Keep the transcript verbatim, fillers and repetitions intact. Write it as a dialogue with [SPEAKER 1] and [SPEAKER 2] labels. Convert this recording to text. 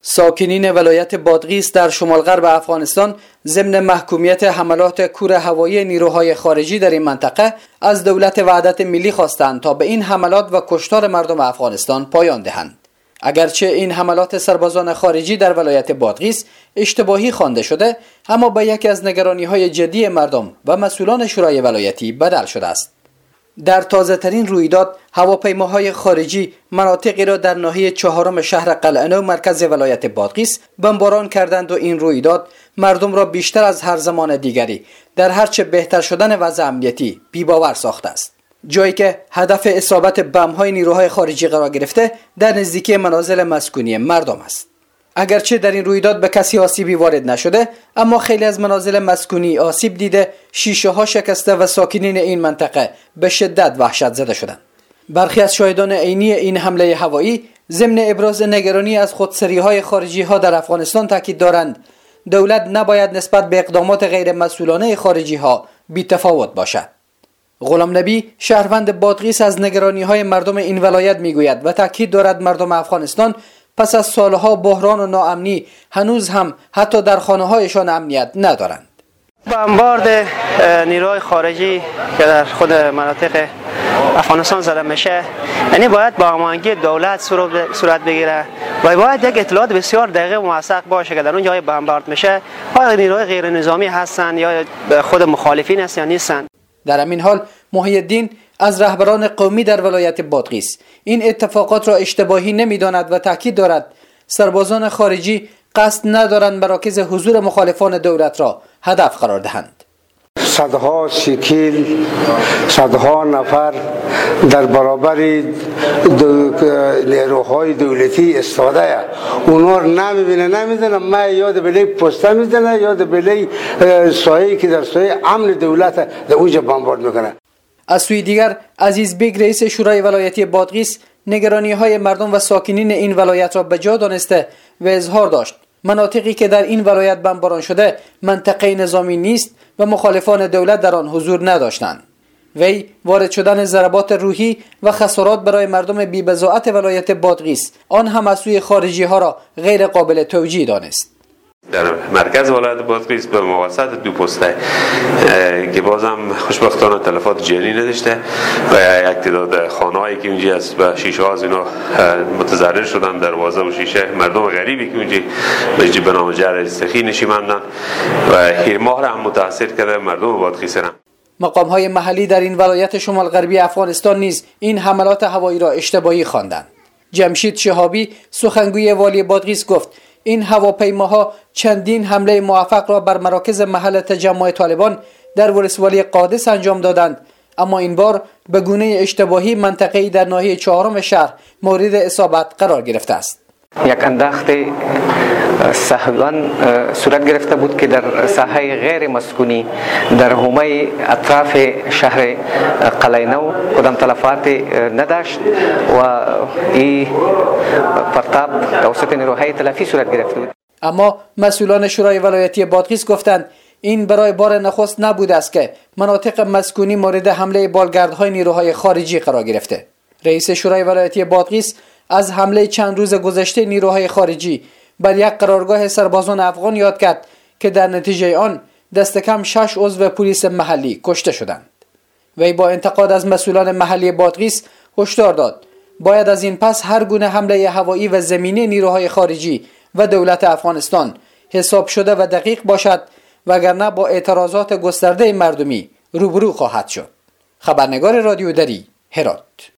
[SPEAKER 1] ساکنین ولایت بادغیس در شمال غرب افغانستان ضمن محکومیت حملات کور هوایی نیروهای خارجی در این منطقه از دولت وحدت ملی خواستند تا به این حملات و کشتار مردم افغانستان پایان دهند. اگرچه این حملات سربازان خارجی در ولایت بادغیس اشتباهی خوانده شده، اما به یکی از نگرانی‌های جدی مردم و مسئولان شورای ولایتی بدل شده است. در تازه ترین رویداد، هواپیماهای خارجی مناطقی را در ناحیه چهارم شهر قلعه‌نو مرکز ولایت بادغیس بمباران کردند و این رویداد مردم را بیشتر از هر زمان دیگری در هرچه بهتر شدن وضع امنیتی بی‌باور ساخته است. جایی که هدف اصابت بم‌های نیروهای خارجی قرار گرفته در نزدیکی منازل مسکونی مردم است. اگرچه در این رویداد به کسی آسیبی وارد نشده، اما خیلی از منازل مسکونی آسیب دیده، شیشه ها شکسته و ساکنین این منطقه به شدت وحشت زده شدند. برخی از شاهدان عینی این حمله هوایی ضمن ابراز نگرانی از خودسری‌های خارجی ها در افغانستان تاکید دارند دولت نباید نسبت به اقدامات غیر مسئولانه خارجی ها بی‌تفاوت باشد. غلام نبی شهروند بادغیس از نگرانی‌های مردم این ولایت میگوید و تاکید دارد مردم افغانستان پس از سالها بحران و ناامنی هنوز هم حتی در خانه‌هایشان امنیت ندارند.
[SPEAKER 2] بمبارد نیروهای خارجی که در خود مناطق افغانستان زده میشه، یعنی باید با هماهنگی دولت صورت بگیره و باید یک اطلاعات بسیار دقیق و موثق باشه که در اون جای بمبارد میشه آیا نیروهای غیر نظامی هستند یا خود مخالفین هستند یا نیستند.
[SPEAKER 1] در همین حال محی الدین از رهبران قومی در ولایت بادغیس این اتفاقات را اشتباهی نمی‌داند و تاکید دارد سربازان خارجی قصد ندارند مراکز حضور مخالفان دولت را هدف قرار دهند.
[SPEAKER 3] صدها شکل، صدها نفر در برابر نیروهای دولتی استاده، اونا رو نمیبینه نمیدونه. من یاد بلی پسته میزنه، یاد بلی سایه‌ای که در سایه امن دولت در اونجا بمبارد میکنه.
[SPEAKER 1] از سوی دیگر عزیز بیگ رئیس شورای ولایتی بادغیس نگرانی‌های مردم و ساکنین این ولایت را به جا دانسته و اظهار داشت مناطقی که در این ولایت بمباران شده منطقه نظامی نیست و مخالفان دولت در آن حضور نداشتند. وی وارد شدن ضربات روحی و خسارات برای مردم بی‌بضاعت ولایت بادغیس آن هم از سوی خارجی ها را غیر قابل توجیه دانست.
[SPEAKER 4] در مرکز ولایت بادغیس به مواسط دو پسته که بازم خوشبختانه تلفات جانی نداشته و یک تعداد خانه‌ای که اونجا است و شیشه ها از اینا متضرر شدن، دروازه و شیشه. مردم غریبی که اونجا به به نام جر سخی نشیمندن و هیر ماه را هم متاثر کرده مردم بادغیس را.
[SPEAKER 1] مقام‌های محلی در این ولایت شمال غربی افغانستان نیز این حملات هوایی را اشتباهی خواندند. جمشید شهابی سخنگوی والی بادغیس گفت این هواپیماها چندین حمله موفق را بر مراکز محل تجمع طالبان در ولسوالی قادس انجام دادند، اما این بار به گونه اشتباهی منطقه‌ای در ناحیه چهارم شهر مورد اصابت قرار گرفته است.
[SPEAKER 5] یک انداخت سهلان صورت گرفته بود که در ساحه غیر مسکونی در حومه اطراف شهر قلعه‌نو کدام تلفات نداشت و این پرتاب توسط نیروهای تلافی صورت گرفته بود.
[SPEAKER 1] اما مسئولان شورای ولایتی بادغیس گفتند این برای بار نخست نبوده است که مناطق مسکونی مورد حمله بالگردهای نیروهای خارجی قرار گرفته. رئیس شورای ولایتی بادغیس از حمله چند روز گذشته نیروهای خارجی بر یک قرارگاه سربازان افغان یاد کرد که در نتیجه آن دست کم شش عضو پلیس محلی کشته شدند. وی با انتقاد از مسئولان محلی بادغیس هشدار داد باید از این پس هر گونه حمله هوایی و زمینی نیروهای خارجی و دولت افغانستان حساب شده و دقیق باشد وگرنه با اعتراضات گسترده مردمی روبرو خواهد شد. خبرنگار رادیو دری، هرات.